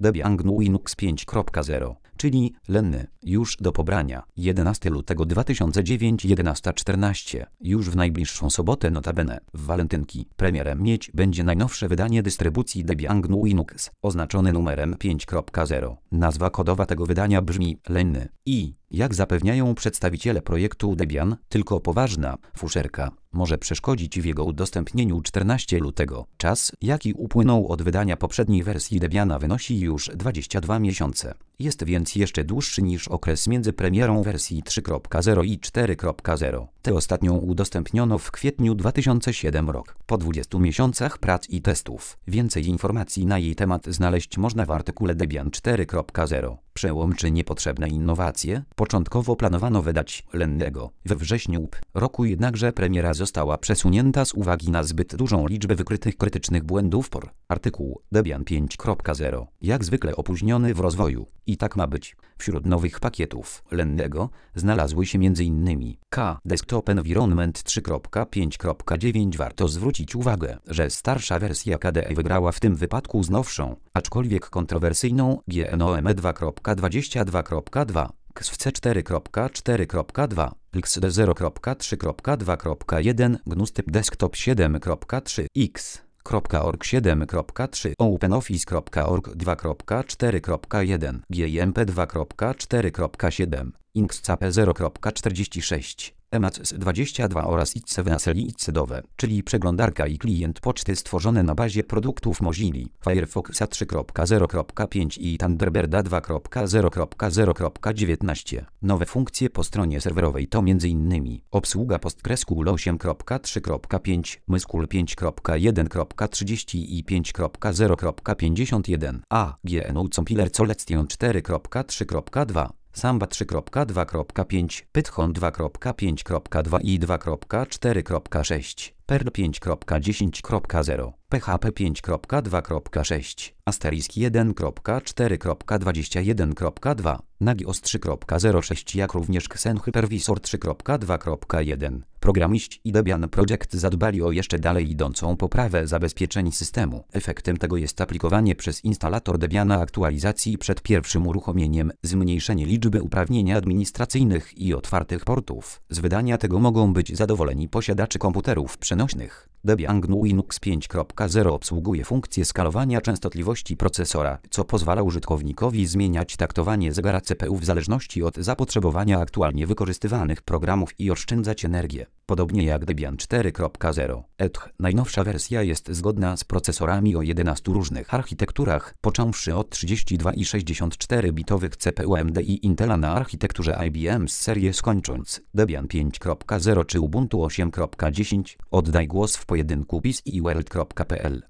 Debian GNU Linux 5.0, czyli lenny, już do pobrania. 11 lutego 2009 11:14. Już w najbliższą sobotę notabene, w walentynki, premierem mieć będzie najnowsze wydanie dystrybucji Debian GNU Linux, oznaczone numerem 5.0. Nazwa kodowa tego wydania brzmi lenny i, jak zapewniają przedstawiciele projektu Debian, tylko poważna fuszerka może przeszkodzić w jego udostępnieniu. 14 lutego. Czas, jaki upłynął od wydania poprzedniej wersji Debiana, wynosi już 22 miesiące. Jest więc jeszcze dłuższy niż okres między premierą wersji 3.0 i 4.0. Tę ostatnią udostępniono w kwietniu 2007 rok. Po 20 miesiącach prac i testów. Więcej informacji na jej temat znaleźć można w artykule Debian 4.0. Przełom czy niepotrzebne innowacje? Początkowo planowano wydać lennego we wrześniu roku, jednakże premiera została przesunięta z uwagi na zbyt dużą liczbę wykrytych krytycznych błędów. Artykuł Debian 5.0 jak zwykle opóźniony w rozwoju. I tak ma być. Wśród nowych pakietów lennego znalazły się m.in. K Desktop Environment 3.5.9. Warto zwrócić uwagę, że starsza wersja KDE wygrała w tym wypadku z nowszą, aczkolwiek kontrowersyjną GNOME 2.22.2. XFCE 4.4.2, XD 0.3.2.1, GNUstyp Desktop 7.3, X.org 7.3, OpenOffice.org 2.4.1, GIMP 2.4.7, INXCAP 0.46, Emacs 22 oraz ICE ICEDowe, czyli przeglądarka i klient poczty stworzone na bazie produktów Mozilla, Firefoxa 3.0.5 i Thunderbirda 2.0.0.19. Nowe funkcje po stronie serwerowej to m.in. obsługa PostgreSQL 8.3.5, MySQL 5.1.30 i 5.0.51, a GNU Compiler Selection 4.3.2. Samba 3.2.5, Python 2.5.2 i 2.4.6, Perl 5.10.0, PHP 5.2.6, Asterisk 1.4.21.2, Nagios 3.06, jak również Xen Hypervisor 3.2.1. Programiści i Debian Project zadbali o jeszcze dalej idącą poprawę zabezpieczeń systemu. Efektem tego jest aplikowanie przez instalator Debiana aktualizacji przed pierwszym uruchomieniem, zmniejszenie liczby uprawnień administracyjnych i otwartych portów. Z wydania tego mogą być zadowoleni posiadacze komputerów przenośnych. Debian GNU Linux 5.0 obsługuje funkcję skalowania częstotliwości procesora, co pozwala użytkownikowi zmieniać taktowanie zegara CPU w zależności od zapotrzebowania aktualnie wykorzystywanych programów i oszczędzać energię. Podobnie jak Debian 4.0. Najnowsza wersja jest zgodna z procesorami o 11 różnych architekturach, począwszy od 32 i 64-bitowych CPU AMD i Intela na architekturze IBM z serii skończąc Debian 5.0 czy Ubuntu 8.10. Oddaj głos w pojedynku PiS i World.pl.